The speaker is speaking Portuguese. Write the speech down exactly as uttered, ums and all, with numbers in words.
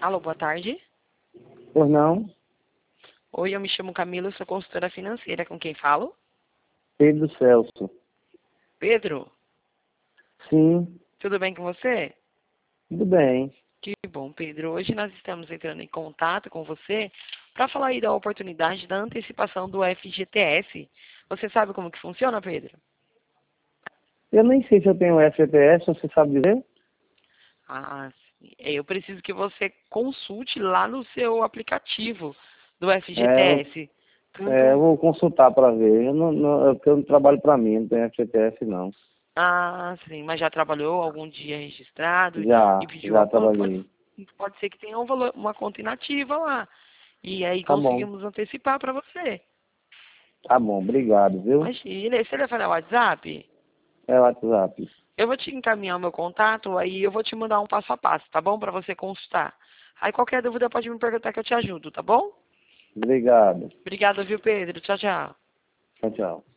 Alô, boa tarde. Pois não? Oi, eu me chamo Camila, eu sou consultora financeira. Com quem falo? Pedro Celso. Pedro, Sim, tudo bem com você? tudo bem. Que bom, Pedro. Hoje nós estamos entrando em contato com você para falar aí da oportunidade da antecipação do F G T S. Você sabe como que funciona, Pedro? Eu nem sei se eu tenho F G T S, você sabe dizer? Ah, sim. Eu preciso que você consulte lá no seu aplicativo do É, eu, F G T S. é, eu Tanto. vou consultar para ver. Eu não, não, eu, eu não trabalho para mim, não tenho F G T S não. Ah, sim, mas já trabalhou algum dia registrado e Já, pediu a já conta? Pode, trabalhei. pode ser que tenha um valor, uma conta inativa lá. E aí Tá bom, conseguimos antecipar para você. tá bom, obrigado, viu? Imagina, você vai fazer o WhatsApp? É o WhatsApp. Eu vou te encaminhar o meu contato, aí eu vou te mandar um passo a passo, tá bom? Para você consultar. Aí qualquer dúvida pode me perguntar que eu te ajudo, tá bom? Obrigado. Obrigada, viu, Pedro? Tchau, tchau. Tchau, tchau.